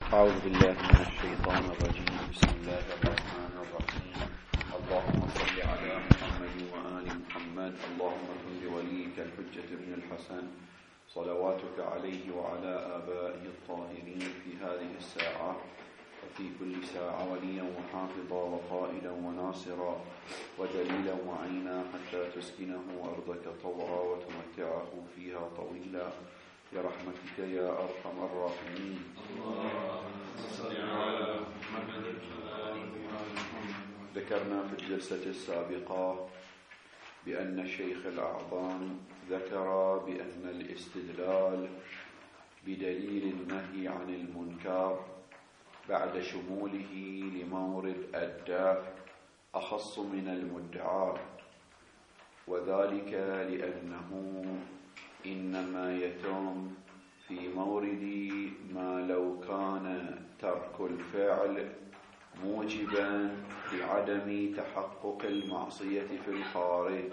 أعوذ بالله من الشيطان الرجيم. بسم الله الرحمن الرحيم. اللهم صل على محمد وآل محمد. اللهم كن لوليك الحجة بن الحسن صلواتك عليه وعلى آبائه الطاهرين في هذه الساعة وفي كل ساعة وليا وحافظا وقائدا وناصرا ودليلا وعينا حتى تسكنه أرضك طوعا وتمتعه فيها طويلا برحمتك يا أرحم الراحمين. ذكرنا في الجلسة السابقة بأن الشيخ الأعظم ذكر بأن الاستدلال بدليل النهي عن المنكر بعد شموله لمورد الدافع أخص من المدعى، وذلك لأنه إنما يتم في مورد ما لو كان ترك الفعل موجبا بعدم تحقق المعصية في الخارج،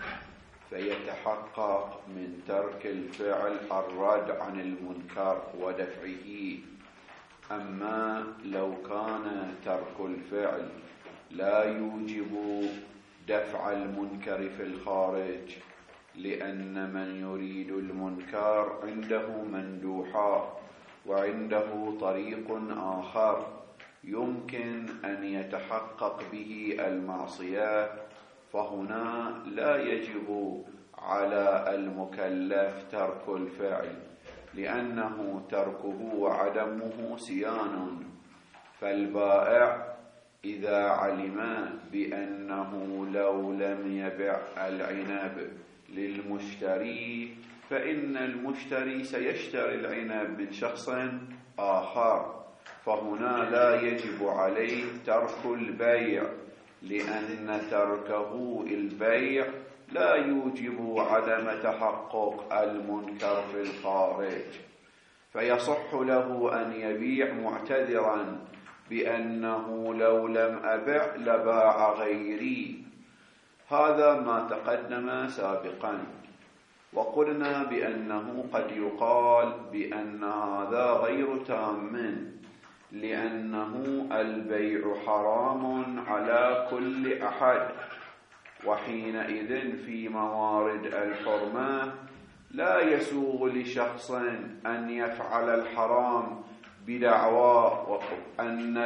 فيتحقق من ترك الفعل الرد عن المنكر ودفعه. أما لو كان ترك الفعل لا يوجب دفع المنكر في الخارج، لأن من يريد المنكر عنده مندوحا وعنده طريق آخر يمكن أن يتحقق به المعصية، فهنا لا يجب على المكلف ترك الفعل، لأنه تركه وعدمه سيان. فالبائع إذا علم بأنه لو لم يبع العنب للمشتري فإن المشتري سيشتري العنب من شخص آخر، فهنا لا يجب عليه ترك البيع، لأن تركه البيع لا يوجب عدم تحقق المنكر في الخارج، فيصح له أن يبيع معتذرا بأنه لو لم أبع لباع غيري. هذا ما تقدم سابقا، وقلنا بأنه قد يقال بأن هذا غير تام، لأنه البيع حرام على كل أحد، وحينئذ في موارد الحرمة لا يسوغ لشخص أن يفعل الحرام بدعوى أن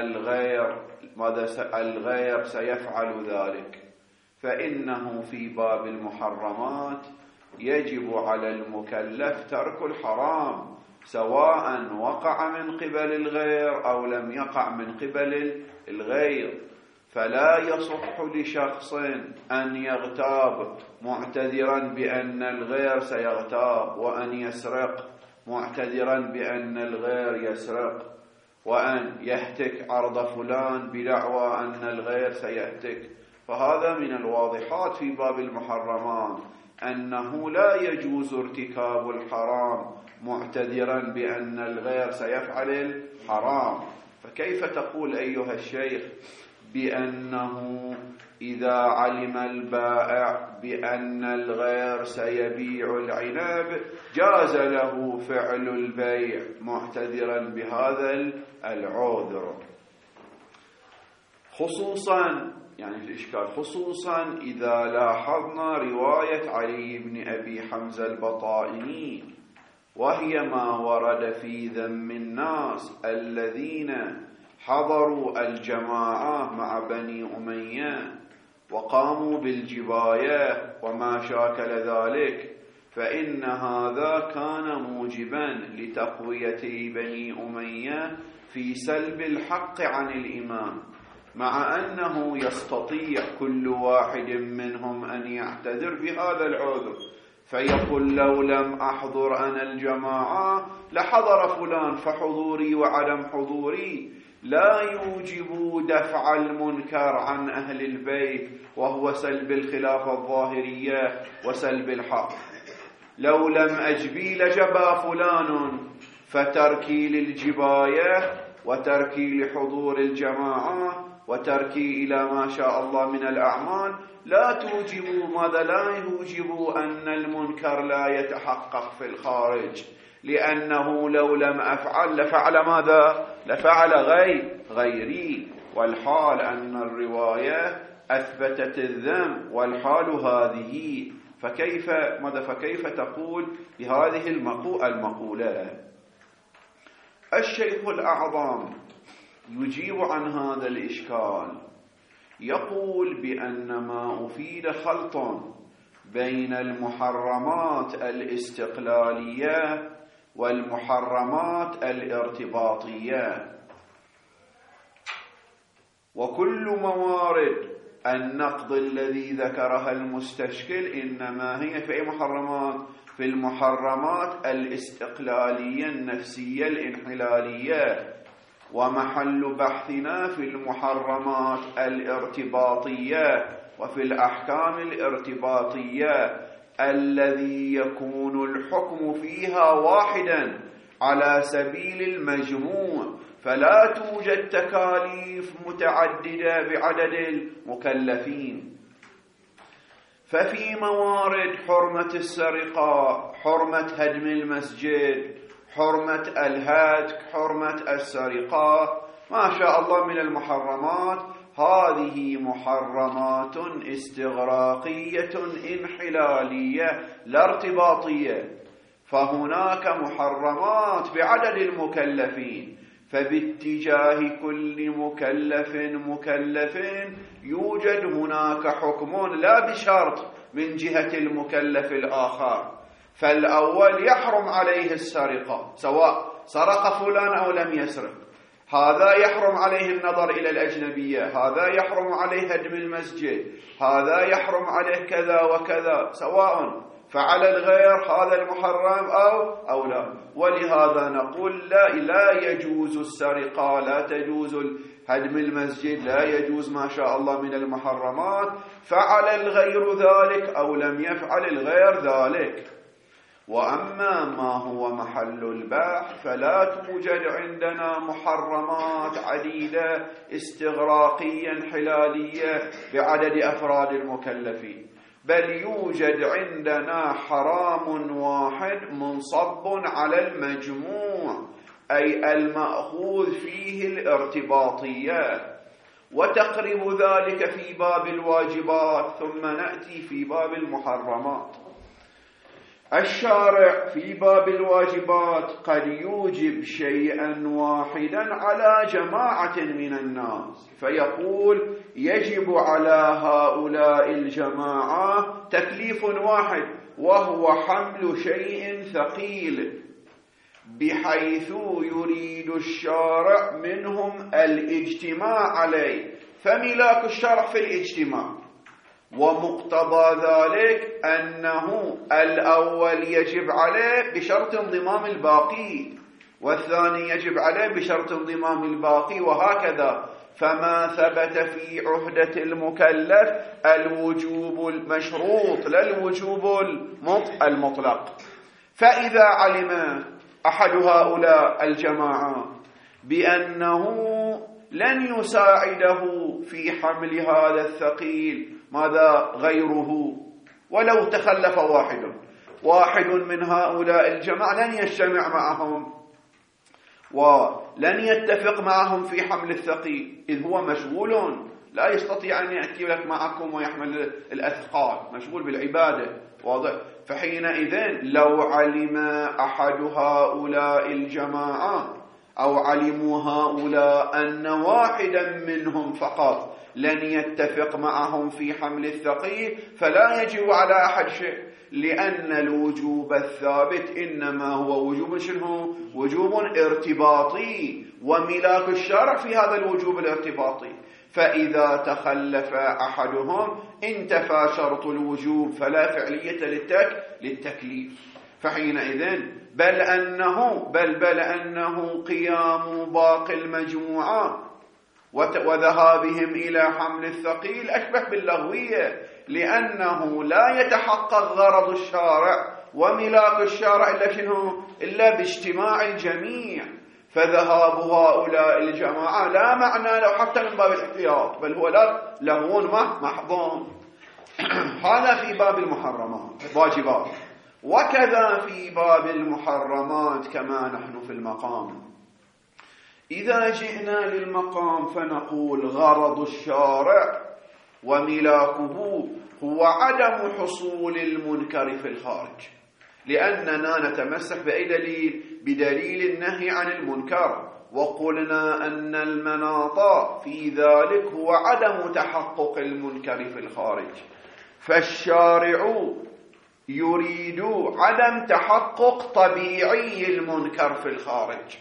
الغير سيفعل ذلك، فإنه في باب المحرمات يجب على المكلف ترك الحرام سواء وقع من قبل الغير أو لم يقع من قبل الغير. فلا يصح لشخص أن يغتاب معتذرا بأن الغير سيغتاب، وأن يسرق معتذرا بأن الغير يسرق، وأن يهتك عرض فلان بدعوى أن الغير سيهتك. فهذا من الواضحات في باب المحرمات أنه لا يجوز ارتكاب الحرام معتذرا بأن الغير سيفعل الحرام. فكيف تقول أيها الشيخ بأنه إذا علم البائع بأن الغير سيبيع العنب جاز له فعل البيع معتذرا بهذا العذر؟ خصوصا يعني الإشكال خصوصا إذا لاحظنا رواية علي بن أبي حمزة البطائني، وهي ما ورد في ذم الناس الذين حضروا الجماعة مع بني أمية وقاموا بالجباية وما شاكل ذلك، فإن هذا كان موجبا لتقوية بني أمية في سلب الحق عن الإمام، مع أنه يستطيع كل واحد منهم أن يعتذر بهذا العذر، فيقول لو لم أحضر أنا الجماعة لحضر فلان، فحضوري وعدم حضوري لا يوجب دفع المنكر عن أهل البيت، وهو سلب الخلافة الظاهرية وسلب الحق. لو لم أجبي لجبى فلان، فتركي للجباية وتركي لحضور الجماعة وتركي إلى ما شاء الله من الأعمال لا توجب ماذا؟ لا يوجب أن المنكر لا يتحقق في الخارج، لأنه لو لم أفعل لفعل ماذا؟ لفعل غيري، والحال أن الرواية أثبتت الذنب والحال هذه، فكيف تقول بهذه المقولة؟ الشيخ الأعظم يجيب عن هذا الإشكال، يقول بأن ما أفيد خلط بين المحرمات الاستقلالية والمحرمات الارتباطية، وكل موارد النقض الذي ذكرها المستشكل إنما هي في أي محرمات؟ في المحرمات الاستقلالية النفسية الانحلالية، ومحل بحثنا في المحرمات الارتباطية وفي الأحكام الارتباطية الذي يكون الحكم فيها واحدا على سبيل المجموع، فلا توجد تكاليف متعددة بعدد المكلفين. ففي موارد حرمة السرقة، حرمة هدم المسجد، حرمة الهتك، حرمة السرقة، ما شاء الله من المحرمات، هذه محرمات استغراقية انحلالية لا ارتباطية، فهناك محرمات بعدد المكلفين، فباتجاه كل مكلف يوجد هناك حكم لا بشرط من جهة المكلف الآخر. فالأول يحرم عليه السرقة سواء سرق فلان أو لم يسرق، هذا يحرم عليه النظر إلى الأجنبية، هذا يحرم عليه هدم المسجد، هذا يحرم عليه كذا وكذا، سواء فعل الغير هذا المحرم أو لا. ولهذا نقول لا يجوز السرقة، لا تجوز هدم المسجد، لا يجوز ما شاء الله من المحرمات، فعل الغير ذلك أو لم يفعل الغير ذلك. وأما ما هو محل البحث فلا توجد عندنا محرمات عديدة استغراقية انحلالية بعدد أفراد المكلفين، بل يوجد عندنا حرام واحد منصب على المجموع، أي المأخوذ فيه الارتباطية، وتقرب ذلك في باب الواجبات، ثم نأتي في باب المحرمات. الشارع في باب الواجبات قد يوجب شيئا واحدا على جماعة من الناس، فيقول يجب على هؤلاء الجماعة تكليف واحد، وهو حمل شيء ثقيل، بحيث يريد الشارع منهم الاجتماع عليه، فملاك الشرع في الاجتماع، ومقتضى ذلك أنه الأول يجب عليه بشرط انضمام الباقي، والثاني يجب عليه بشرط انضمام الباقي، وهكذا. فما ثبت في عهدة المكلف الوجوب المشروط لا الوجوب المطلق. فإذا علم أحد هؤلاء الجماعة بأنه لن يساعده في حمل هذا الثقيل ماذا غيره، ولو تخلف واحد من هؤلاء الجماعة لن يجتمع معهم ولن يتفق معهم في حمل الثقيل، إذ هو مشغول لا يستطيع أن يأتي لك معكم ويحمل الأثقال، مشغول بالعبادة، واضح؟ فحينئذ لو علم أحد هؤلاء الجماعة أو علموا هؤلاء أن واحدا منهم فقط لن يتفق معهم في حمل الثقيل، فلا يجب على أحد شيء، لأن الوجوب الثابت إنما هو وجوب شنو؟ وجوب ارتباطي، وملاك الشرع في هذا الوجوب الارتباطي. فإذا تخلف أحدهم انتفى شرط الوجوب، فلا فعلية للتكليف. فحينئذ بل أنه قيام باقي المجموعة وذهابهم إلى حمل الثقيل أشبه باللغوية، لأنه لا يتحقق غرض الشارع وملاك الشارع إلا باجتماع الجميع. فذهاب هؤلاء الجماعة لا معنى له حتى من باب الاحتياط، بل هو لغو محض. هذا في باب المحرمات واجبات. وكذا في باب المحرمات كما نحن في المقام. إذا جئنا للمقام فنقول غرض الشارع وملاكه هو عدم حصول المنكر في الخارج، لأننا نتمسك بأي دليل؟ بدليل النهي عن المنكر، وقلنا أن المناط في ذلك هو عدم تحقق المنكر في الخارج، فالشارع يريد عدم تحقق طبيعي المنكر في الخارج،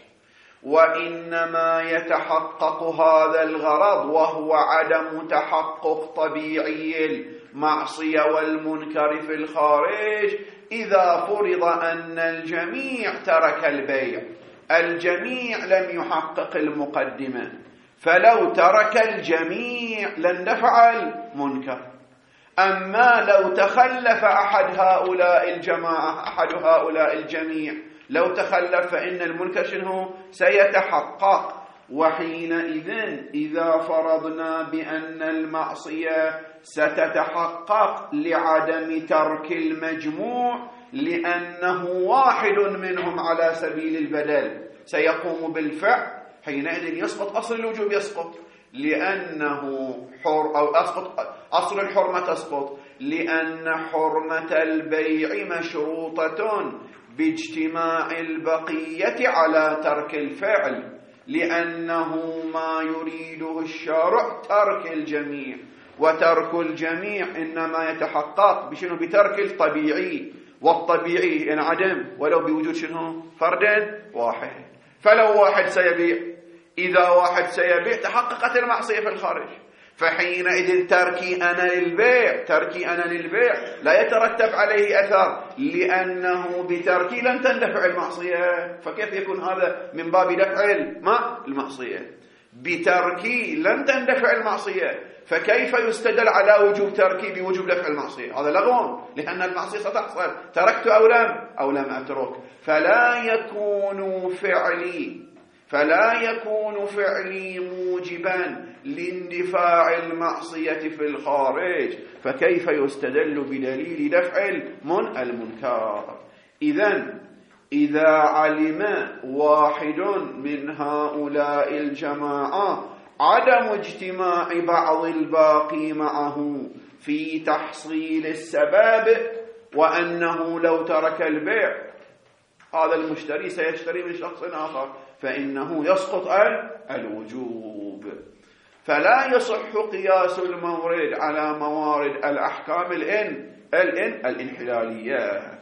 وإنما يتحقق هذا الغرض وهو عدم تحقق طبيعي المعصية والمنكر في الخارج إذا فرض أن الجميع ترك البيع. الجميع لم يحقق المقدمة، فلو ترك الجميع لندفع المنكر. أما لو تخلف أحد هؤلاء الجماعة، أحد هؤلاء الجميع لو تخلف، فإن المنكر شنو؟ سيتحقق. وحينئذ إذا فرضنا بأن المعصية ستتحقق لعدم ترك المجموع، لأنه واحد منهم على سبيل البدل سيقوم بالفعل، حينئذ يسقط أصل الوجوب، يسقط لأنه أو أصل الحرمة تسقط، لأن حرمة البيع مشروطة باجتماع البقية على ترك الفعل، لأنه ما يريده الشارع ترك الجميع، وترك الجميع إنما يتحقق بشنو؟ بترك الطبيعي، والطبيعي ينعدم ولو بوجود شنو؟ فرد واحد. فلو واحد سيبيع، إذا واحد سيبيع تحققت المعصية في الخارج، فحينئذ تركي أنا للبيع لا يترتب عليه أثر، لأنه بتركي لن تندفع المعصية. فكيف يكون هذا من باب دفع المعصية؟ بتركي لن تندفع المعصية، فكيف يستدل على وجوب تركي بوجوب دفع المعصية؟ هذا لغو، لأن المعصية ستحصل تركت أو لم أترك. فلا يكون فعلي موجبا لاندفاع المعصية في الخارج، فكيف يستدل بدليل دفع المنكر؟ إذا علم واحد من هؤلاء الجماعة عدم اجتماع بعض الباقي معه في تحصيل السبب، وأنه لو ترك البيع هذا المشتري سيشتري من شخص آخر، فإنه يسقط الوجوب. فلا يصح قياس المورد على موارد الأحكام الانحلالية.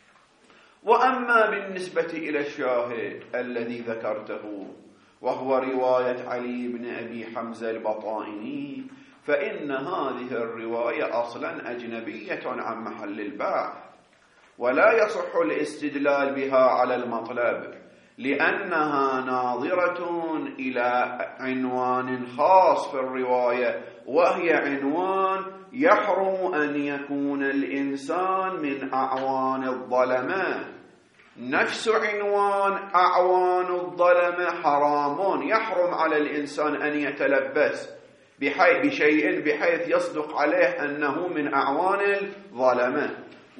وأما بالنسبة إلى الشاهد الذي ذكرته وهو رواية علي بن أبي حمزة البطائني، فإن هذه الرواية أصلا أجنبية عن محل البحث، ولا يصح الاستدلال بها على المطلب، لأنها ناظرة إلى عنوان خاص في الرواية، وهي عنوان يحرم أن يكون الإنسان من أعوان الظلمة. نفس عنوان أعوان الظلمة حرام، يحرم على الإنسان أن يتلبس بشيء بحيث يصدق عليه أنه من أعوان الظلمة.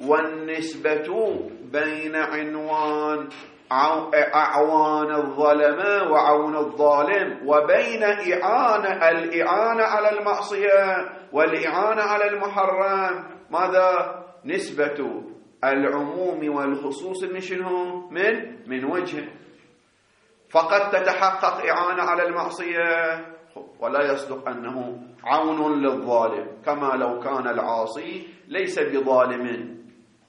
والنسبة بين عنوان أعوان الظلمة وعون الظالم وبين الإعانة على المعصية والإعانة على المحرم ماذا؟ نسبة العموم والخصوص من شنو؟ من وجه، فقد تتحقق إعانة على المعصية ولا يصدق أنه عون للظالم، كما لو كان العاصي ليس بظالم،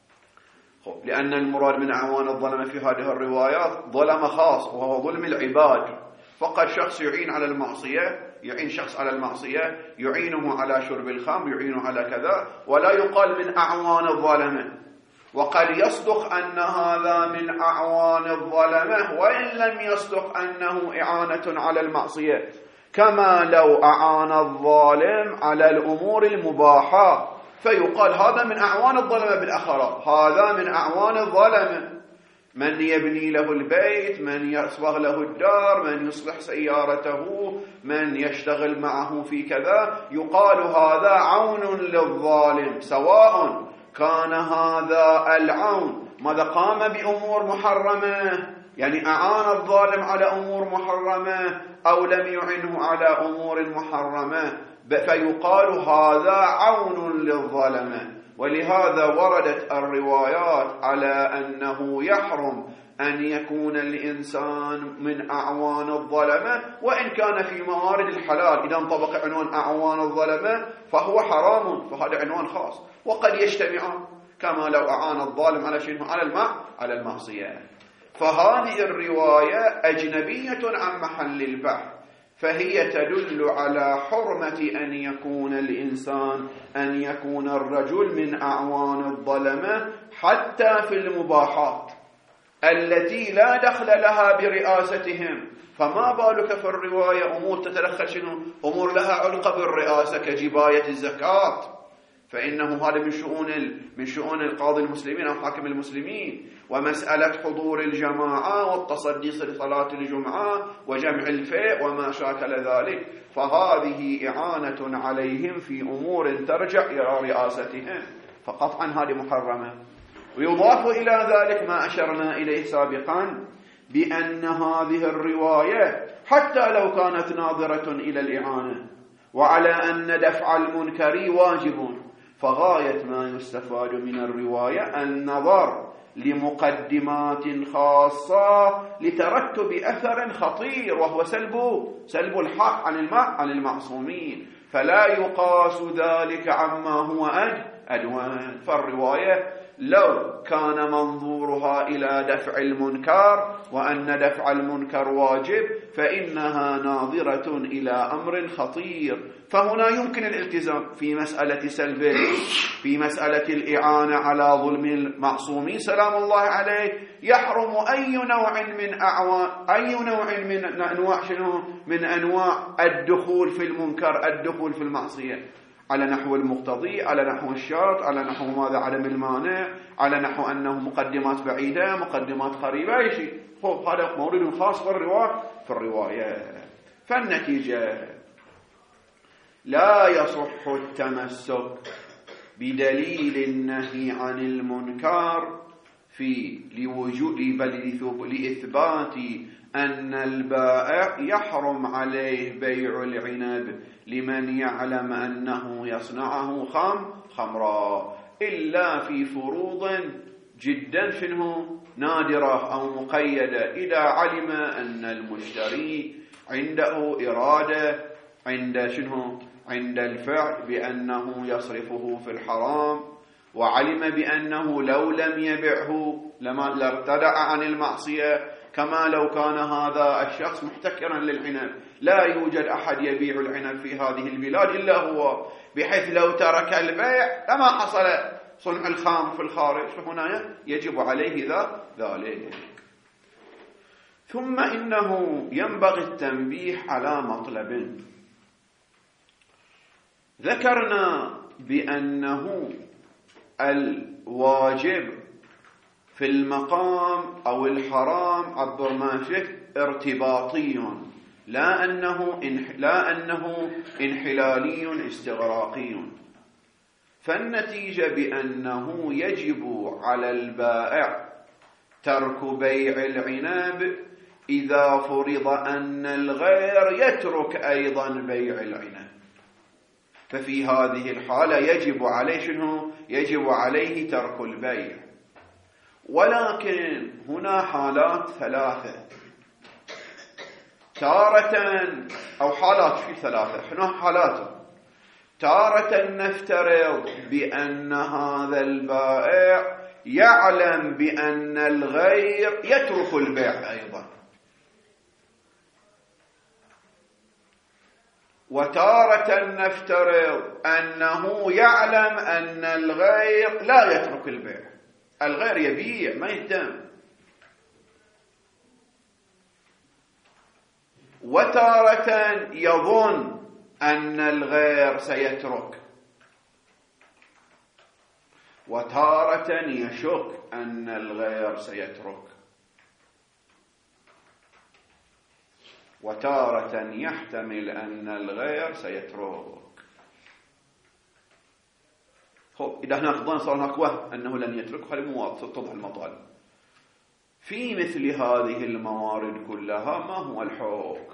لأن المراد من أعوان الظلمة في هذه الروايات ظلم خاص وهو ظلم العباد. فقد شخص يعين على المعصية، يعين شخص على المعصية، يعينه على شرب الخمر، يعينه على كذا، ولا يقال من أعوان الظلمة. وقد يصدق أن هذا من أعوان الظلمة وإن لم يصدق أنه إعانة على المعصية، كما لو أعان الظالم على الأمور المباحة فيقال هذا من أعوان الظلمة بالأخرى، هذا من أعوان الظلمة، من يبني له البيت، من يصبغ له الدار، من يصلح سيارته، من يشتغل معه في كذا، يقال هذا عون للظالم، سواء كان هذا العون ماذا قام بأمور محرمة، يعني أعان الظالم على أمور محرمة أو لم يعنه على أمور محرمة، فيقال هذا عون للظالمة. ولهذا وردت الروايات على أنه يحرم أن يكون الإنسان من أعوان الظلمة، وإن كان في موارد الحلال. إذا انطبق عنوان أعوان الظلمة فهو حرام، فهذا عنوان خاص، وقد يجتمعان كما لو أعان الظالم على شيء على المعصية. فهذه الرواية أجنبية عن محل البحث، فهي تدل على حرمة أن يكون الرجل من أعوان الظلمة حتى في المباحات التي لا دخل لها برئاستهم. فما بالك في الرواية أمور تتدخل شنو؟ أمور لها علاقة بالرئاسة كجباية الزكاة، فإنه هذا من شؤون القاضي المسلمين أو حاكم المسلمين، ومسألة حضور الجماعة والتصدي لصلاة الجمعة وجمع الفيء وما شاكل ذلك، فهذه إعانة عليهم في أمور ترجع إلى رئاستهم، فقطعا هذه محرمة. ويضاف إلى ذلك ما أشرنا إليه سابقا بأن هذه الرواية حتى لو كانت ناظرة إلى الإعانة وعلى أن دفع المنكر واجب، فغاية ما يستفاد من الرواية النظر لمقدمات خاصة لترتب أثر خطير، وهو سلب الحق عن المعصومين، فلا يقاس ذلك عما هو أدوان. فالرواية لو كان منظورها إلى دفع المنكر وأن دفع المنكر واجب فإنها ناظرة إلى أمر خطير. فهنا يمكن الالتزام في مسألة الإعانة على ظلم المعصومين سلام الله عليه. يحرم أي نوع من أنواع الدخول في المنكر، الدخول في المعصية، على نحو المقتضي، على نحو الشرط، على نحو ماذا عدم المانع، على نحو أنه مقدمات بعيدة، مقدمات قريبة، أي شيء. هذا مورد خاص في الرواية. فالنتيجة لا يصح التمسك بدليل النهي عن المنكر لإثبات أن البائع يحرم عليه بيع العنب لمن يعلم أنه يصنعه خمرا، إلا في فروض جدا نادرة أو مقيدة، إذا علم أن المشتري عنده إرادة عند الفعل بأنه يصرفه في الحرام، وعلم بأنه لو لم يبعه لارتدع عن المعصية، كما لو كان هذا الشخص محتكرا للعنب، لا يوجد أحد يبيع العنب في هذه البلاد إلا هو، بحيث لو ترك البيع لما حصل صنع الخام في الخارج، فهنا يجب عليه ذلك. ثم إنه ينبغي التنبيه على مطلب. ذكرنا بأنه الواجب في المقام أو الحرام عبر ما شئت ارتباطي، لا أنه انحلالي استغراقي. فالنتيجة بأنه يجب على البائع ترك بيع العنب إذا فرض أن الغير يترك أيضا بيع العنب، ففي هذه الحالة يجب عليه ترك البيع. ولكن هنا حالات ثلاثة، تارة نفترض بأن هذا البائع يعلم بأن الغير يترك البيع أيضا، وتارة نفترض أنه يعلم أن الغير لا يترك البيع، الغير يبيع ما يهتم، وتارة يظن أن الغير سيترك، وتارة يشك أن الغير سيترك، وتارة يحتمل أن الغير سيترك. إذا هناك ظن صار هناك وهم أنه لن يترك، هذه تتضح المطالب. في مثل هذه الموارد كلها ما هو الحكم؟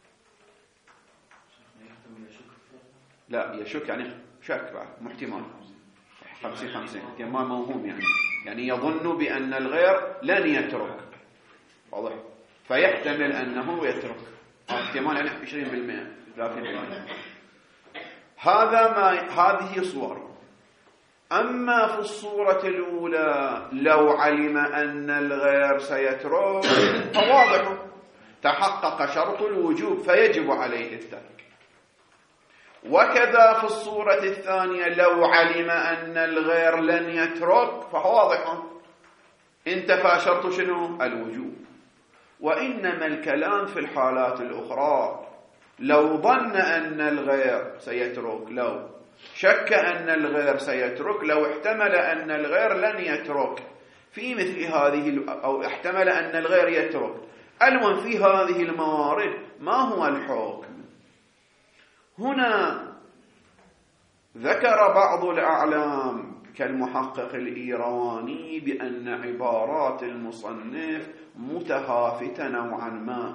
لا يشك يعني شك بعد محتمل 50-50 احتمال موهوم، يعني يظن بأن الغير لن يترك، واضح، فيحتمل أنه يترك، احتمال يعني 20% 30%. هذه صور. أما في الصورة الأولى لو علم أن الغير سيترك فواضح تحقق شرط الوجوب فيجب عليه الترك. وكذا في الصورة الثانية لو علم أن الغير لن يترك فواضح انتفى شرط شنو؟ الوجوب. وإنما الكلام في الحالات الأخرى، لو ظن أن الغير سيترك، لو شك أن الغير سيترك، لو احتمل أن الغير لن يترك، في مثل هذه أو احتمل أن الغير يترك، المهم في هذه الموارد ما هو الحكم؟ هنا ذكر بعض الأعلام كالمحقق الإيراني بأن عبارات المصنف متهافتة نوعا ما،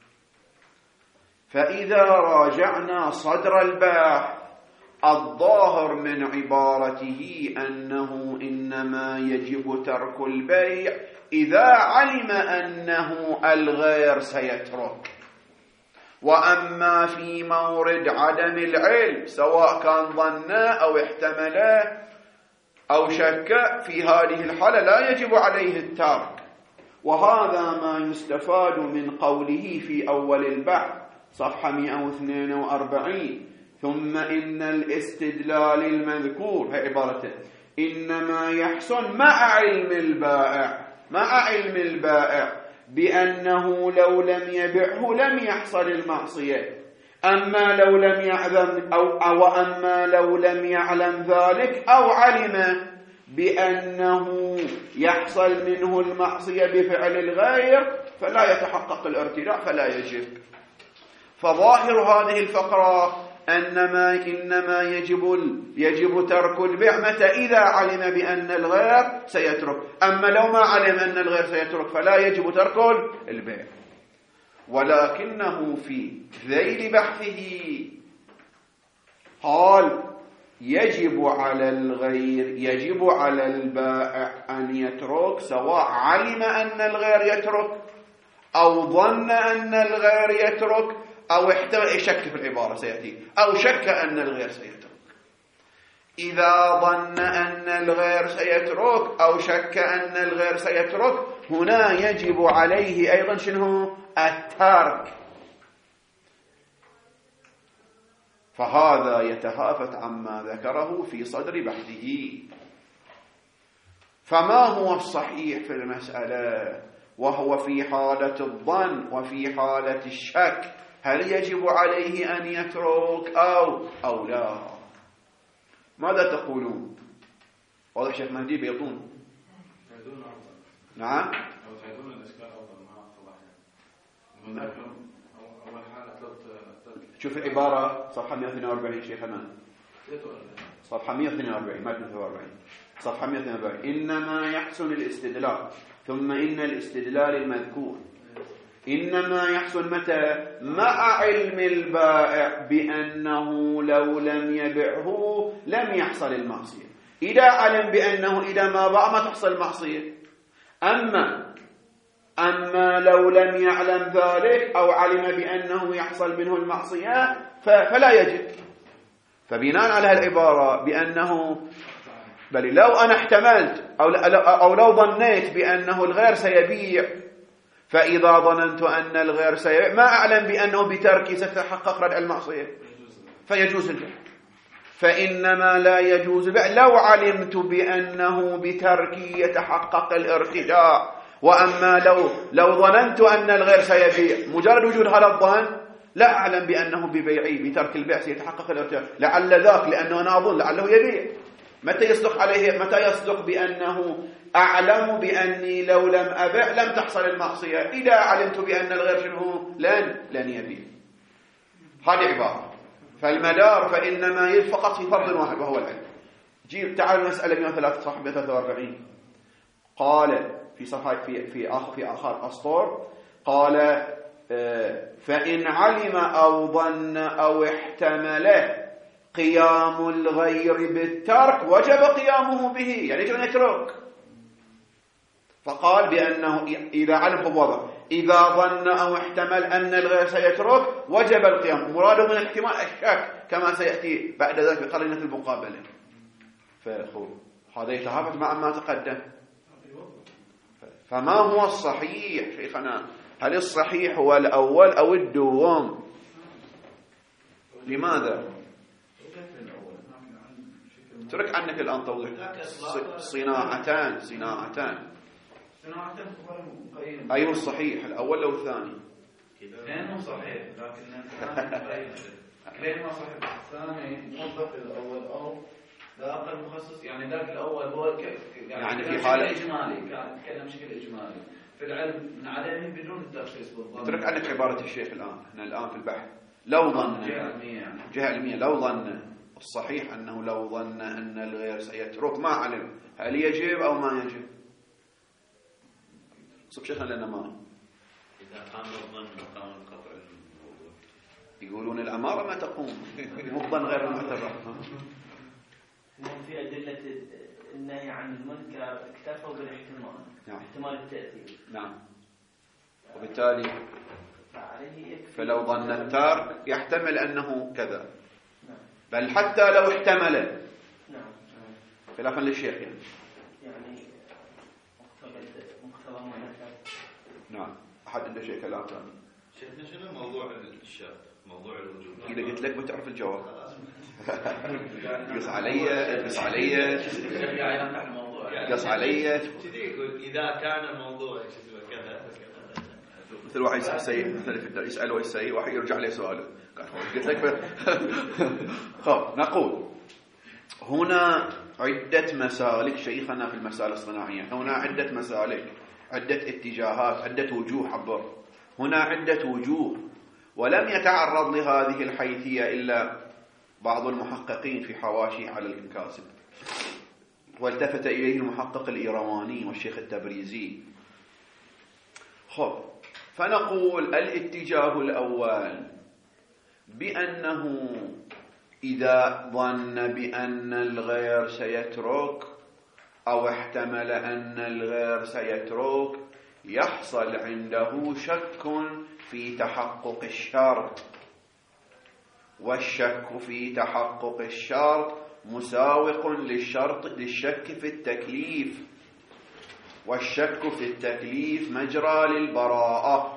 فإذا راجعنا صدر البحث الظاهر من عبارته أنه إنما يجب ترك البيع إذا علم أنه الغير سيترك. وأما في مورد عدم العلم سواء كان ظنه أو احتمله أو شك، في هذه الحالة لا يجب عليه الترك. وهذا ما يستفاد من قوله في أول البحث صفحة 142: ثم إن الاستدلال المذكور، هي عبارته، إنما يحسن مع علم البائع بأنه لو لم يبعه لم يحصل المعصية. أما لو لم يعلم أما لو لم يعلم ذلك أو علم بأنه يحصل منه المعصية بفعل الغير فلا يتحقق الارتداع فلا يجب. فظاهر هذه الفقرة إنما يجب ترك البيع متى إذا علم بأن الغير سيترك، أما لو ما علم أن الغير سيترك فلا يجب ترك البيع. ولكنه في ذيل بحثه قال يجب على البائع أن يترك سواء علم أن الغير يترك أو ظن أن الغير يترك أو احتمل شك في العبارة سيأتي أو شك أن الغير سيترك. إذا ظن أن الغير سيترك أو شك أن الغير سيترك هنا يجب عليه أيضا شنو؟ الترك. فهذا يتهافت عما ذكره في صدر بحثه. فما هو الصحيح في المسألة وهو في حالة الظن وفي حالة الشك؟ هل يجب عليه أن يترك أو لا؟ ماذا تقولون؟ واضح شيخ مهدي بيطون؟ نعم؟ شوف العبارة صفحة 142 شيخنا، صفحة 142 ما 142 صفحة 142: إنما يحسن الاستدلال، ثم إن الاستدلال المذكور إنما يحسن متى؟ مع علم البائع بأنه لو لم يبعه لم يحصل المعصية. إذا علم بأنه إذا ما باع ما تحصل المعصية. أما لو لم يعلم ذلك أو علم بأنه يحصل منه المعصية فلا يجب. فبناء على العبارة بأنه بل لو أنا احتملت أو لو ظنيت بأنه الغير سيبيع، فإذا ظننت أن الغير سيبيع ما أعلم بأنه بتركي ستتحقق ردع المعصية فيجوز البيع. فإنما لا يجوز البيع لو علمت بأنه بتركي يتحقق الارتداع. وأما لو ظننت أن الغير سيبيع مجرد وجود هذا الظن لا أعلم بأنه ببيعي بترك البيع سيتحقق الارتداع، لعل ذاك لأنه أنا أظن لعله يبيع. متى يصدق بأنه أعلم بأني لو لم أبيع لم تحصل المعصية؟ إذا علمت بأن الغير شنو لن يبيع. هذه عبارة. فالمدار فإنما فقط في فرض واحد وهو العلم. جيب تعالوا مسألة 143 قال في صفحة في آخر أسطور قال فإن علم أو ظن أو احتمل قيام الغير بالترك وجب قيامه به، يعني يجب أن يترك. فقال بأنه إذا علم بالوضع إذا ظن أو احتمل أن الغير سيترك وجب القيام، مراده من الاحتمال الشك كما سيأتي بعد ذلك بقرينة المقابلة. هذا يتهافت مع ما تقدم. فما هو الصحيح شيخنا؟ هل الصحيح هو الأول أو الدوام؟ لماذا؟ ترك عنك الآن توضيح. صناعتان أي الصحيح الأول أو الثاني؟ كليهما صحيح، لكن كليهما صحيح. الثاني موظف الأول أو لا أقل مخصص، يعني ذاك الأول هو يعني في حالة إجمالي، كان يتكلم بشكل إجمالي في العلم من عليه بدون التخصيص بالظن. ترك عنك عبارة الشيخ الآن، احنا الآن في البحث لو ظن جهة علمية، لو ظن الصحيح أنه لو ظن أن الغير سيترك ما علم، هل يجب أو ما يجب؟ صب شيخنا لنا ما إذا قام الظن مقام القطع الموضوع. يقولون الأمارة ما تقوم مظن غير معتبر. في أدلة النهي عن المنكر اكتفوا بالاحتمال. نعم. احتمال التأثير. نعم. وبالتالي فلو ظن التارك يحتمل أنه كذا. نعم. بل حتى لو احتمل. نعم. خلافا للشيخ يعني مقتضى ما ذكر. نعم. أحد عنده شيء كلام ثاني؟ شيخنا شنو موضوع الشك؟ موضوع الوجود. إذا قلت لك بتعرف الجواب. قص علي. قص علي. كذي يقول إذا كان الموضوع كذا مثل واحد يسأل ويسأل واحد يرجع عليه سؤاله. قلت لك خب نقول هنا عدة مسالك شيخنا في المسائل الصناعية. هنا عدة مسالك، عدة اتجاهات، عدة وجوه عبر. هنا عدة وجوه، ولم يتعرض لهذه الحيثية إلا بعض المحققين في حواشي على الكاسب، والتفت إليه المحقق الإيرواني والشيخ التبريزي. خب فنقول الاتجاه الأول بأنه إذا ظن بأن الغير سيترك أو احتمل أن الغير سيترك يحصل عنده شك في تحقق الشرط، والشك في تحقق الشرط مساوق للشك في التكليف، والشك في التكليف مجرى للبراءة،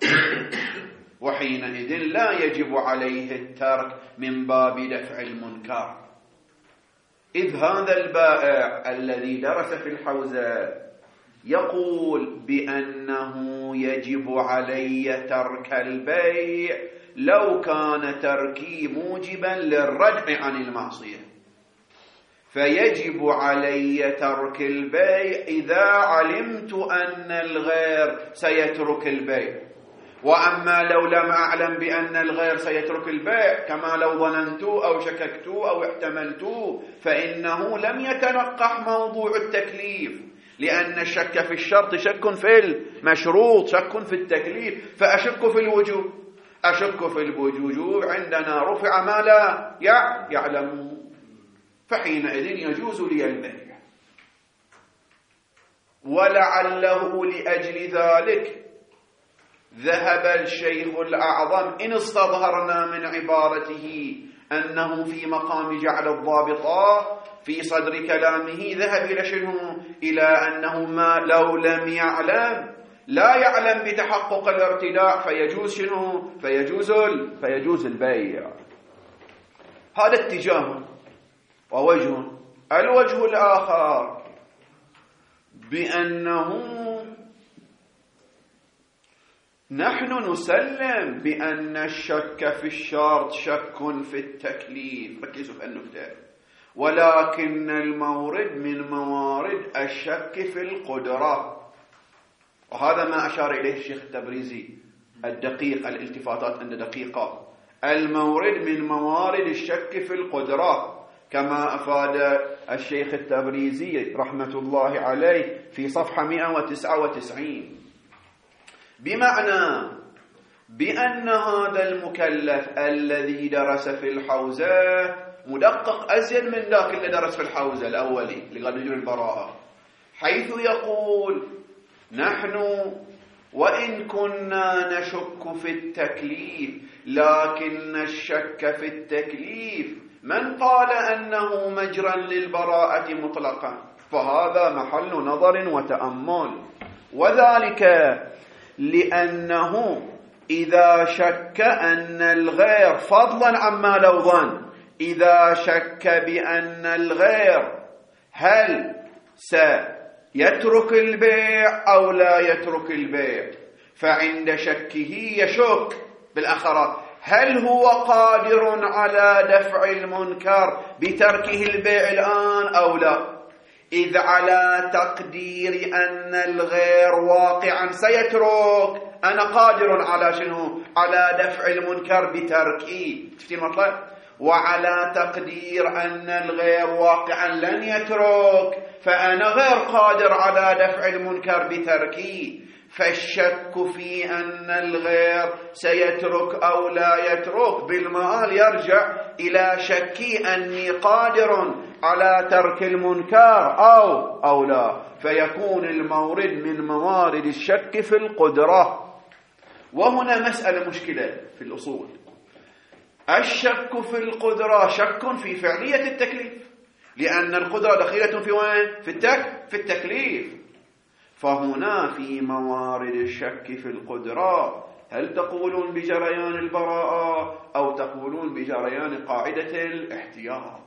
وحينئذ لا يجب عليه الترك من باب دفع المنكر. إذ هذا البائع الذي درس في الحوزة يقول بأنه يجب علي ترك البيع لو كان تركي موجبا للردع عن المعصية، فيجب علي ترك البيع إذا علمت أن الغير سيترك البيع. وأما لو لم أعلم بأن الغير سيترك البيع كما لو ظننت أو شككت أو احتملت فإنه لم يتنقح موضوع التكليف، لأن الشك في الشرط شك في المشروط، شك في التكليف، فأشك في الوجوب. أشك في الوجوب عندنا رفع ما لا يعلم، فحينئذ يجوز لي البيع. ولعله لأجل ذلك ذهب الشيخ الأعظم إن استظهرنا من عبارته أنه في مقام جعل الضابطة في صدر كلامه، ذهب إلى شنو؟ إلى أنه ما لو لم يعلم لا يعلم بتحقق الارتداع فيجوز شنو؟ فيجوز البيع. هذا اتجاه ووجه. الوجه الآخر بأنه نحن نسلم بأن الشك في الشرط شك في التكليف، ركزوا في النكتة، ولكن المورد من موارد الشك في القدرة، وهذا ما أشار إليه الشيخ التبريزي الدقيق، الالتفاتات عند دقيقة. المورد من موارد الشك في القدرة، كما أفاد الشيخ التبريزي رحمة الله عليه في صفحة 199، بمعنى بأن هذا المكلف الذي درس في الحوزة مدقق أزيد من ذاك اللي درس في الحوزة الأولي لقد نجر البراءة، حيث يقول: نحن وإن كنا نشك في التكليف لكن الشك في التكليف من قال أنه مجرا للبراءة مطلقا، فهذا محل نظر وتأمل، وذلك لأنه إذا شك أن الغير فضلا عما لو ظن، إذا شك بأن الغير هل سيترك البيع أو لا يترك البيع، فعند شكه يشك بالآخرة هل هو قادر على دفع المنكر بتركه البيع الآن أو لا، إذ على تقدير أن الغير واقعا سيترك أنا قادر على شنو؟ على دفع المنكر بتركه، شفتي المطلب؟ وعلى تقدير أن الغير واقعا لن يترك فأنا غير قادر على دفع المنكر بتركه، فالشك في أن الغير سيترك أو لا يترك بالمآل يرجع إلى شكي أني قادر على ترك المنكر أو لا، فيكون المورد من موارد الشك في القدرة. وهنا مسألة مشكلة في الأصول، الشك في القدرة شك في فعلية التكليف، لأن القدرة دخيلة في وين؟ في التكليف. فهنا في موارد الشك في القدرة هل تقولون بجريان البراءة أو تقولون بجريان قاعدة الاحتياط؟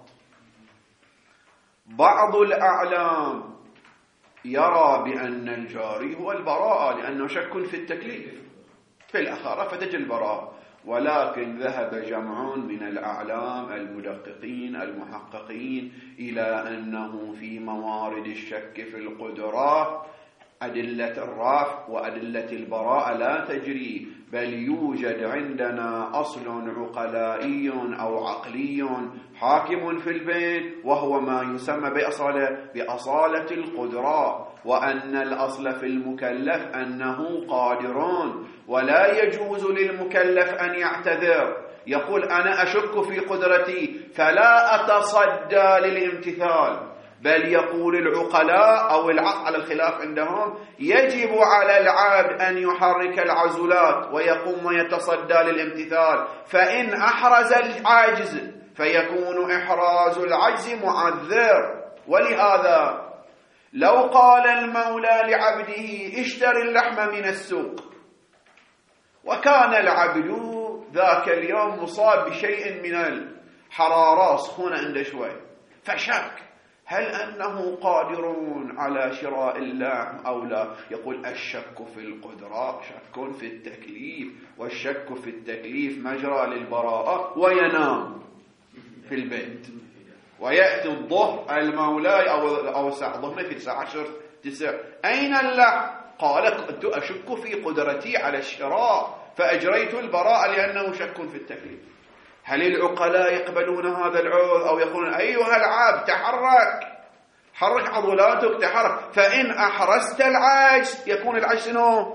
بعض الأعلام يرى بأن الجاري هو البراءة لأنه شك في التكليف، في الآخرة فتجي البراءة، ولكن ذهب جمع من الأعلام المدققين المحققين إلى أنه في موارد الشك في القدرة أدلة الرفع وأدلة البراءة لا تجري، بل يوجد عندنا أصل عقلائي أو عقلي حاكم في البين، وهو ما يسمى بأصالة القدرة، وأن الأصل في المكلف أنه قادرون، ولا يجوز للمكلف أن يعتذر يقول أنا أشك في قدرتي فلا أتصدى للامتثال، بل يقول العقلاء أو العقل على الخلاف عندهم يجب على العبد أن يحرك العزلات ويقوم ويتصدى للامتثال، فإن أحرز العاجز فيكون إحراز العجز معذر. ولهذا لو قال المولى لعبده اشتري اللحم من السوق، وكان العبد ذاك اليوم مصاب بشيء من الحرارة سخونة عنده شوي، فشك هل أنه قادرون على شراء اللحم أو لا، يقول الشك في القدرة شك في التكليف، والشك في التكليف مجرى للبراءة، وينام في البيت، ويأتي الظهر المولاي أو الساعة الظهر في الساعة 10 أين اللحم؟ قال كنت أشك في قدرتي على الشراء فأجريت البراءة لأنه شك في التكليف. هل العقلاء يقبلون هذا العذر أو يقولون أيها العبد حرك عضلاتك تحرك، فإن أحرست العجز يكون العجز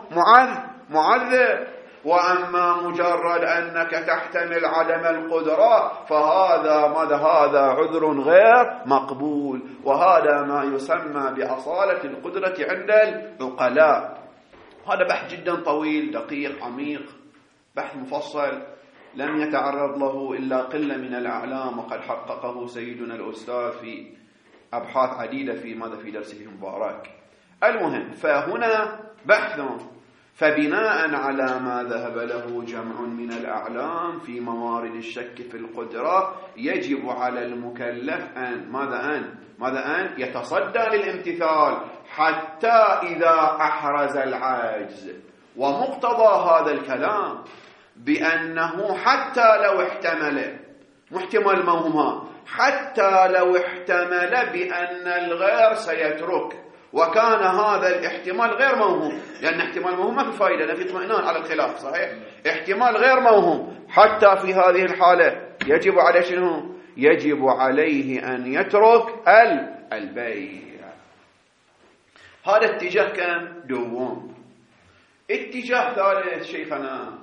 معذب، وأما مجرد أنك تحتمل عدم القدرة هذا عذر غير مقبول، وهذا ما يسمى بأصالة القدرة عند العقلاء. هذا بحث جدا طويل دقيق عميق، بحث مفصل لم يتعرض له إلا قلة من الأعلام، وقد حققه سيدنا الأستاذ في أبحاث عديدة في درسه المبارك. المهم، فهنا بحث، فبناء على ما ذهب له جمع من الأعلام في موارد الشك في القدرة يجب على المكلف أن يتصدى للامتثال حتى إذا أحرز العاجز. ومقتضى هذا الكلام بأنه حتى لو احتمل محتمل موهما، حتى لو احتمل بأن الغير سيترك، وكان هذا الاحتمال غير موهوم، لأن احتمال موهوم ما في فائدة، لا في اطمئنان على الخلاف، صحيح؟ احتمال غير موهوم، حتى في هذه الحالة يجب على شنو؟ يجب عليه أن يترك البيع. هذا اتجاه كم؟ دوم. اتجاه ثالث شيخنا،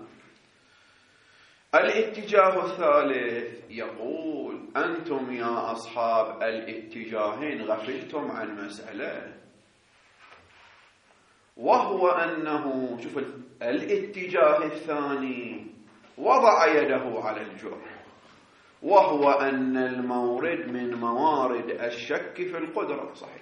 الاتجاه الثالث يقول أنتم يا أصحاب الاتجاهين غفلتم عن مسألة، وهو أنه شوف الاتجاه الثاني وضع يده على الجرح، وهو أن المورد من موارد الشك في القدرة صحيح،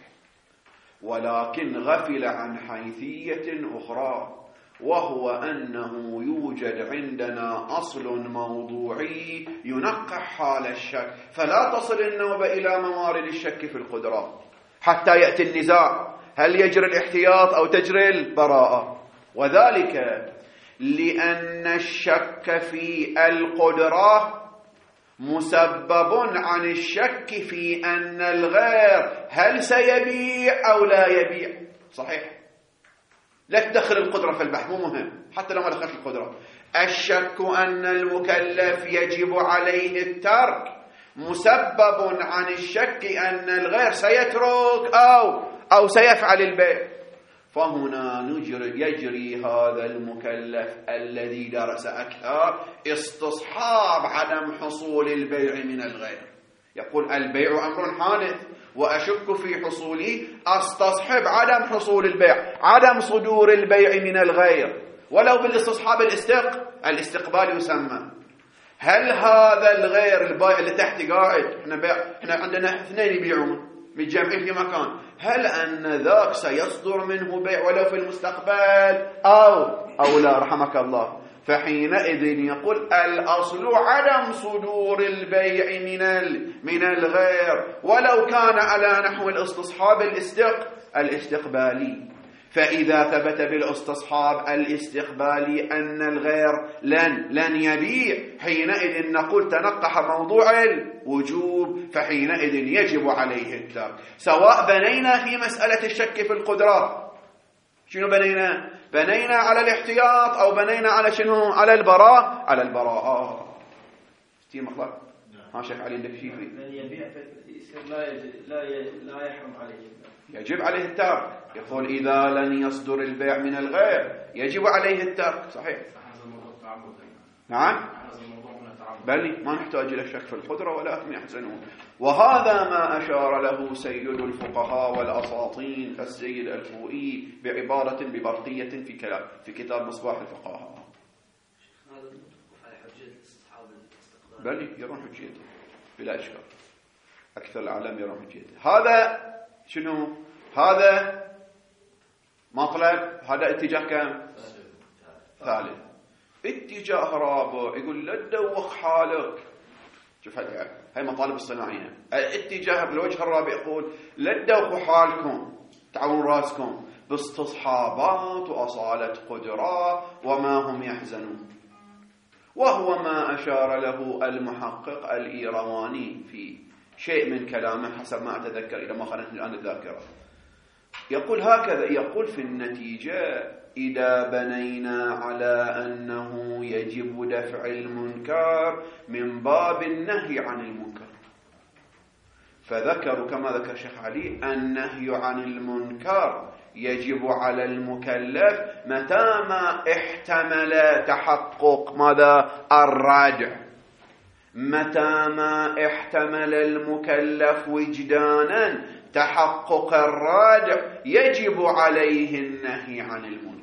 ولكن غفل عن حيثية أخرى، وهو أنه يوجد عندنا أصل موضوعي ينقح حال الشك، فلا تصل النوبة إلى موارد الشك في القدرة حتى يأتي النزاع هل يجري الاحتياط أو تجري البراءة. وذلك لأن الشك في القدرة مسبب عن الشك في أن الغير هل سيبيع أو لا يبيع. صحيح، لا تدخل القدرة في البحث، مو مهم حتى لو ما دخلت القدرة. الشك أن المكلف يجب عليه الترك مسبب عن الشك أن الغير سيترك أو سيفعل البيع. فهنا يجري هذا المكلف الذي درس أكثر استصحاب عدم حصول البيع من الغير. يقول البيع أمر حادث وأشك في حصوله، أستصحب عدم حصول البيع، عدم صدور البيع من الغير ولو بالاستصحاب الاستقبال يسمى. هل هذا الغير البائع اللي تحت قاعد، احنا عندنا اثنين يبيعون متجمعين في مكان، هل أن ذاك سيصدر منه بيع ولو في المستقبل أو لا؟ رحمك الله. فحينئذ يقول الأصل عدم صدور البيع من الغير ولو كان على نحو الاستصحاب الاستقبالي. فإذا ثبت بالاستصحاب الاستقبالي أن الغير لن يبيع، حينئذ نقول تنقح موضوع الوجوب، فحينئذ يجب عليه الترك. سواء بنينا في مسألة الشك في القدرات، شنو بنينا على الاحتياط أو بنينا على شنو؟ على البراءة. ستي مخلق ما شك عليه انك شيء فيه من يبيع يصير لا يحرم عليه، يجب عليه الترك. يقول إذا لن يصدر البيع من الغير يجب عليه الترك. صحيح. نعم، بل ما نحتاج إلى الشك في القدرة ولا هم يحزنون. وهذا ما أشار له سيد الفقهاء والأساطين السيد الفوئي بعبارة ببرقية في كتاب مصباح الفقهاء. بل يرون حجيته بلا إشكال، أكثر العالم يرون حجيته. هذا شنو؟ هذا مطلب، هذا اتجاه كم؟ ثالث. اتجاه رابع يقول لا تدوخ حالك. شوف هاي مطالب الصناعية. الاتجاه بالوجه الرابع يقول لا تدوخوا حالكم، تعون راسكم باستصحابات وأصالة قدرة وما هم يحزنون. وهو ما أشار له المحقق الإيرواني في شيء من كلامه حسب ما أتذكر إذا ما خانتني الآن الذاكرة. يقول هكذا، يقول في النتيجة إذا بنينا على أنه يجب دفع المنكر من باب النهي عن المنكر، فذكروا كما ذكر شيخ علي النهي عن المنكر يجب على المكلف متى ما احتمل تحقق ماذا؟ الردع. متى ما احتمل المكلف وجدانا تحقق الردع يجب عليه النهي عن المنكر.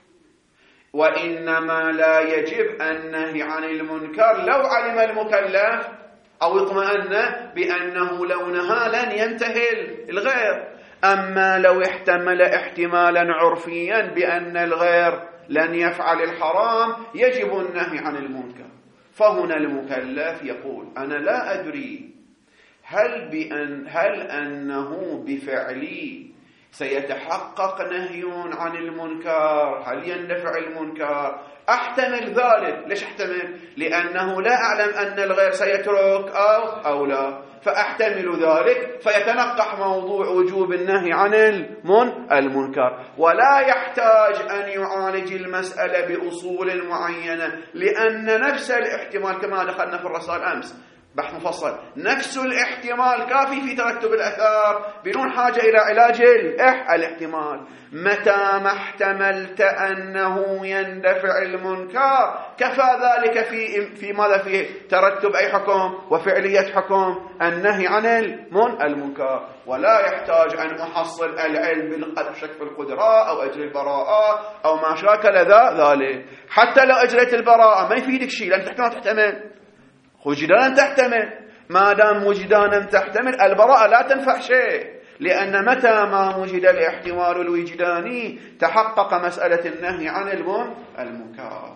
وإنما لا يجب النهي عن المنكر لو علم المكلف أو اطمأن بأنه لو نهى لن ينتهي الغير. أما لو احتمل احتمالا عرفيا بأن الغير لن يفعل الحرام يجب النهي عن المنكر. فهنا المكلف يقول أنا لا أدري هل أنه بفعلي سيتحقق نهي عن المنكر، هل يندفع المنكر؟ أحتمل ذلك. ليش أحتمل؟ لأنه لا أعلم أن الغير سيترك أو لا، فأحتمل ذلك فيتنقح موضوع وجوب النهي عن المنكر. ولا يحتاج أن يعالج المسألة بأصول معينة، لأن نفس الاحتمال كما دخلنا في الرسائل أمس بحث مفصل. نفس الاحتمال كافي في ترتب الأثار بدون حاجة إلى علاج الاحتمال. متى ما احتملت أنه يندفع المنكر كفى ذلك في ماذا فيه ترتب أي حكم وفعلية حكم النهي عن المنكر، ولا يحتاج أن أحصل العلم بالشك في القدرة أو أجل البراءة أو ما شاكل ذلك. حتى لو أجريت البراءة ما يفيدك شيء، لأن تحتمل وجدانا تحتمل. ما دام وجدانا تحتمل البراءة لا تنفع شيء، لأن متى ما وجد الاحتمال الوجداني تحقق مسألة النهي عن المنكر.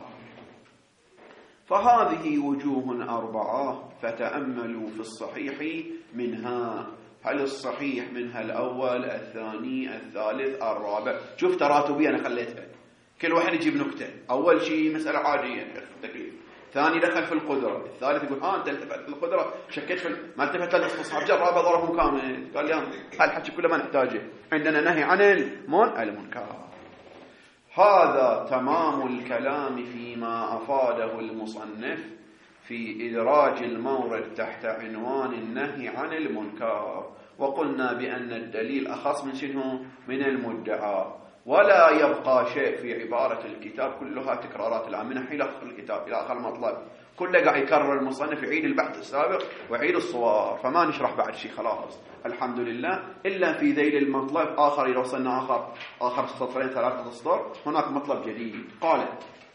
فهذه وجوه 4 فتأملوا في الصحيح منها. هل الصحيح منها الأول الثاني الثالث الرابع؟ شوف تراتبية أنا خليتها، كل واحد يجيب نكتة. أول شيء مسألة عادية التكليف، ثاني دخل في القدرة، الثالث يقول أنت التفت في القدرة شكيت في ما التفت للاستصحاب جر رابع ضرب كامل. قال لي هالحكي كله ما نحتاجه، عندنا نهي عن المنكر. هذا تمام الكلام فيما أفاده المصنف في إدراج المورد تحت عنوان النهي عن المنكر. وقلنا بأن الدليل أخص من شنو؟ من المدعى، ولا يبقى شيء في عبارة الكتاب، كلها تكرارات العامة إلى آخر الكتاب إلى آخر المطلب، كله قاعد يكرر المصنف يعيد البحث السابق ويعيد الصور، فما نشرح بعد شيء خلاص الحمد لله، إلا في ذيل المطلب آخر إذا وصلنا آخر سطرين 3 أسطر هناك مطلب جديد. قال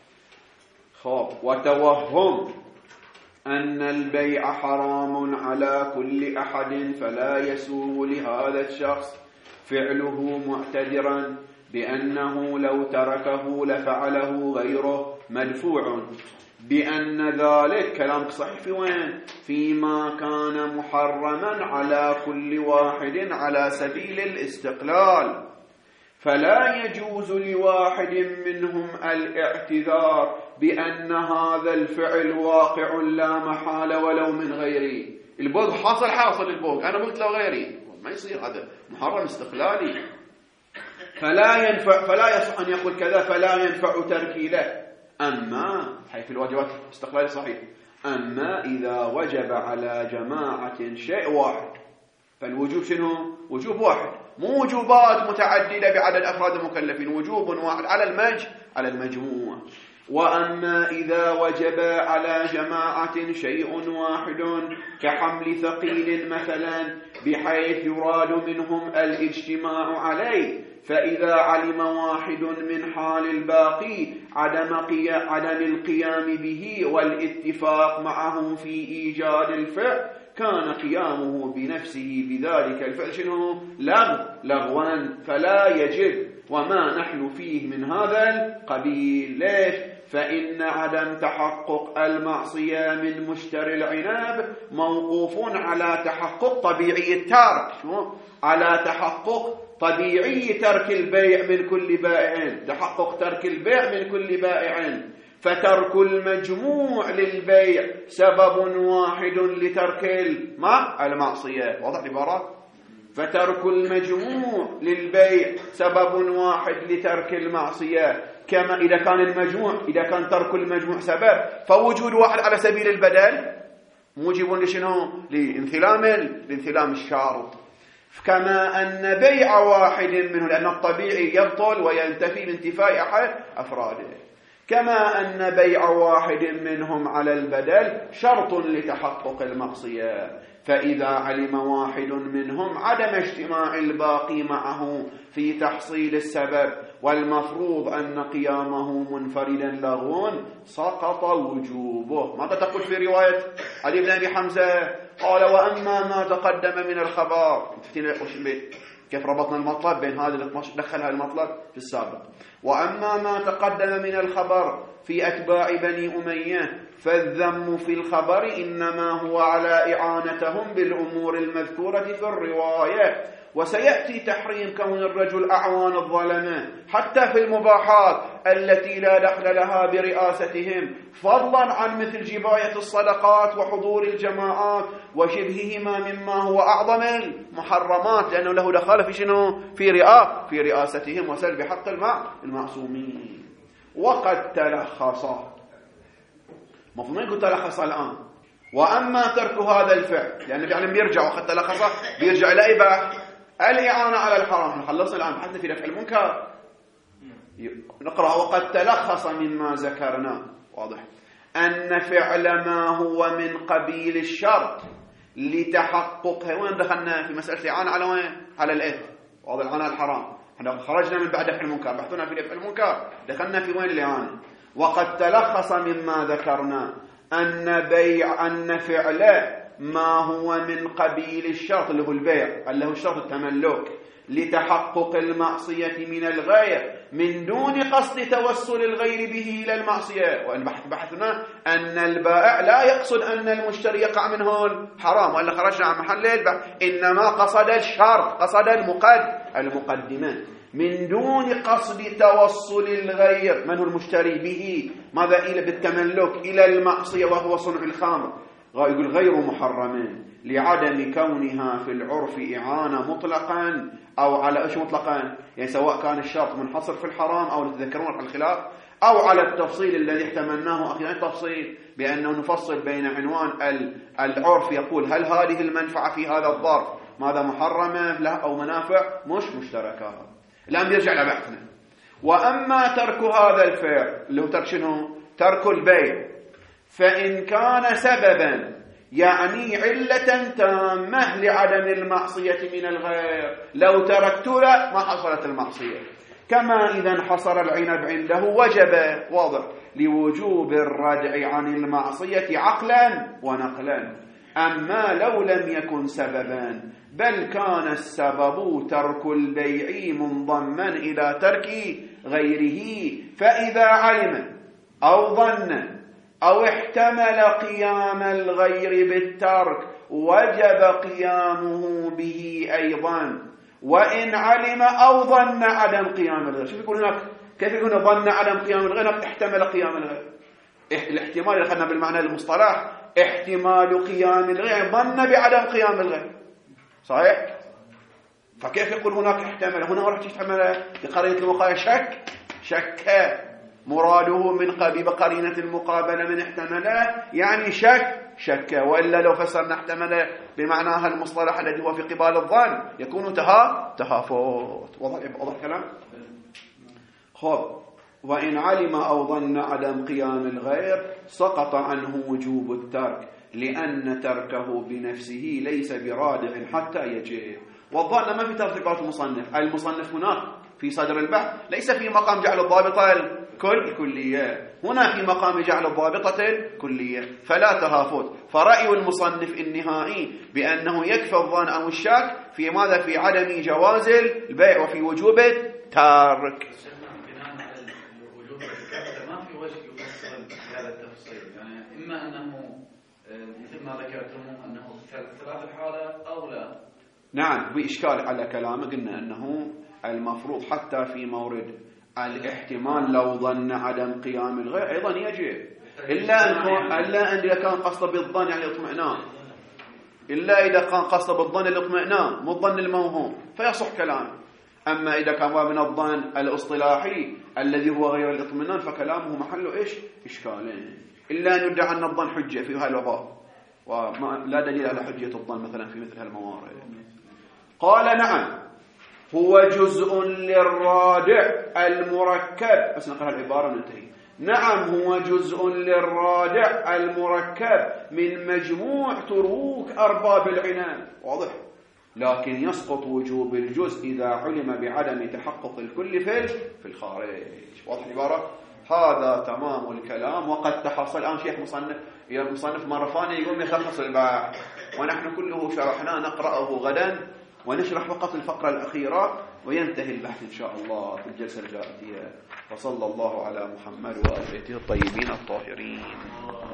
وتوهم أن البيع حرام على كل أحد فلا يسوغ لهذا الشخص فعله معتذرا بأنه لو تركه لفعله غيره مدفوع، بأن ذلك كلامك صحيح في وين؟ فيما كان محرما على كل واحد على سبيل الاستقلال، فلا يجوز لواحد منهم الاعتذار بأن هذا الفعل واقع لا محالة ولو من غيري. البوغ حاصل البوغ، أنا قلت له غيري، ما يصير، هذا محرم استقلالي، فلا يصح أن يقول كذا فلا ينفع تركي له. أما حيث الواجبات استقلالي صحيح، أما إذا وجب على جماعة شيء واحد فالوجوب شنو؟ وجوب واحد، مو وجوبات متعددة بعدد أفراد المكلفين، وجوب واحد على المجموع. وأما إذا وجب على جماعة شيء واحد كحمل ثقيل مثلا بحيث يراد منهم الاجتماع عليه، فإذا علم واحد من حال الباقي عدم القيام به والاتفاق معه في إيجاد الفعل كان قيامه بنفسه بذلك الفعل شنو؟ لغوا، فلا يجب، وما نحن فيه من هذا القبيل. ليش؟ فإن عدم تحقق المعصية من مشتري العناب موقوف على تحقق طبيعي التارك، على تحقق طبيعي ترك البيع من كل بائع، تحقق ترك البيع من كل بائع، فترك المجموع للبيع سبب واحد لترك المعصية. واضح العبارات؟ فترك المجموع للبيع سبب واحد لترك المعصية، كما إذا كان ترك المجموع سبب فوجود واحد على سبيل البدل موجب لشنو؟ لانثلام الشارط. كما أن بيع واحد منه، لأن الطبيعي يبطل وينتفي بانتفاء أحد أفراده، كما أن بيع واحد منهم على البدل شرط لتحقق المعصية، فإذا علم واحد منهم عدم اجتماع الباقي معه في تحصيل السبب والمفروض أن قيامه منفردا لغو سقط وجوبه. ماذا تقول في رواية علي بن أبي حمزة؟ قال وأما ما تقدم من الخبر، كيف ربطنا المطلب بين هذا دخل المطلب في السابق. وأما ما تقدم من الخبر في أتباع بني أمية فالذم في الخبر إنما هو على إعانتهم بالأمور المذكورة في الرواية، وسيأتي تحريم كون الرجل أعوان الظلمة حتى في المباحات التي لا دخل لها برئاستهم، فضلا عن مثل جباية الصدقات وحضور الجماعات وشبههما مما هو أعظم المحرمات، لأنه له دخل في شنو؟ في رئاستهم وسلب حق المعصومين. وقد تلخص، مفهوم يقول تلخص الآن، وأما ترك هذا الفعل لأنه فعلا بيرجع وقد تلخصه بيرجع إلى إباحة الإعانة على الحرام. خلصنا الآن حدث في دفع المنكر. نقرأ وقد تلخص مما ذكرنا واضح أن فعل ما هو من قبيل الشرط لتحققه. وين دخلنا في مسألة الإعانة على وين؟ على الإثم واضح، الإعانة على الحرام. احنا خرجنا من بعد دفع المنكر، بحثنا في دفع المنكر، دخلنا في وين الإعانة. وقد تلخص مما ذكرنا أن فعل ما هو من قبيل الشرط اللي هو البيع اللي هو الشرط التملك لتحقق المعصية من الغير من دون قصد توسل الغير به إلى المعصية. وأن بحثنا أن البائع لا يقصد أن المشتري يقع منه الحرام، وأن خرجنا عن محل البيع، إنما قصد الشرط، قصد المقدمات من دون قصد توصل الغير من هو المشتري به ماذا إلى بالتملك إلى المعصية وهو صنع الخمر. يقول غير محرمين لعدم كونها في العرف إعانة مطلقا أو على إيش مطلقا، يعني سواء كان الشرط منحصر في الحرام أو تذكرون الخلاف أو على التفصيل الذي احتملناه أخيرا، التفصيل بأنه نفصل بين عنوان العرف يقول هل هذه المنفعة في هذا الظرف ماذا محرمة له أو منافع مش مشتركة. الآن بيرجع لبحثنا. وأما ترك هذا الفعل اللي هو ترك شنو؟ ترك البيع، فإن كان سببا يعني علة تامة لعدم المعصية من الغير، لو تركت لا ما حصلت المعصية. كما إذا انحصر العنب عنده وجب واضح لوجوب الردع عن المعصية عقلا ونقلا. أما لو لم يكن سببا بل كان السبب ترك البيع منضما إلى ترك غيره، فإذا علم أو ظن أو احتمل قيام الغير بالترك وجب قيامه به أيضا، وإن علم أو ظن عدم قيام الغير. شوف يقول هناك كيف يكون ظن عدم قيام الغير؟ احتمل قيام الغير. الاحتمال اللي أخذنا بالمعنى المصطلح احتمال قيام الغير، ظن بعدم قيام الغير صحيح. فكيف يقول هناك احتمل؟ هنا راح تحتمل بقرينة المقابلة شك مراده من بقرينة المقابلة من احتمله يعني شك، وإلا لو فسرنا احتمل بمعناها المصطلح الذي هو في قبال الظن يكون تهافت. واضح كلام؟ خب. وإن علم أو ظن عدم قيام الغير سقط عنه وجوب الترك لأن تركه بنفسه ليس برادع حتى يجب. والظن ما في تفسيرات المصنف هناك في صدر البحث ليس في مقام جعل الضابطة الكلية، هنا في مقام جعل الضابطة الكلية، فلا تهافت. فرأي المصنف النهائي بأنه يكفي الظن أو الشك في ماذا؟ في عدم جواز البيع وفي وجوب الترك. ما في وجه يفصل هذا التفصيل، يعني إما أنه مثل ما ذكرتم أنه ثلاث الحالة أو لا. نعم بإشكال على كلامه، قلنا أنه المفروض حتى في مورد الاحتمال لو ظن عدم قيام الغير أيضا يجب، إلا أن إذا كان قصد بالظن يعني الاطمئنان، إلا إذا كان قصد بالظن الاطمئنان مو الظن الموهوم فيصح كلامه. أما إذا كان من الظن الاصطلاحي الذي هو غير الاطمئنان فكلامه محله إيش؟ إشكالين، إلا أن يدعى أن الظن حجة في هذا الباب ولا دليل على حجية الظن مثلا في مثل هالموارد. قال نعم هو جزء للرادع المركب، بس نقرأ العبارة وننتهي. نعم هو جزء للرادع المركب من مجموع تروك أرباب العنان واضح، لكن يسقط وجوب الجزء إذا علم بعدم تحقق الكل في الخارج. واضح العبارة؟ هذا تمام الكلام. وقد تحصل الآن شيخ مصنف مرة ثانية يقوم يخلص البحث، ونحن كله شرحناه نقرأه غدا ونشرح فقط الفقرة الأخيرة وينتهي البحث إن شاء الله في الجلسة الجائية. وصلى الله على محمد وآل بيته الطيبين الطاهرين.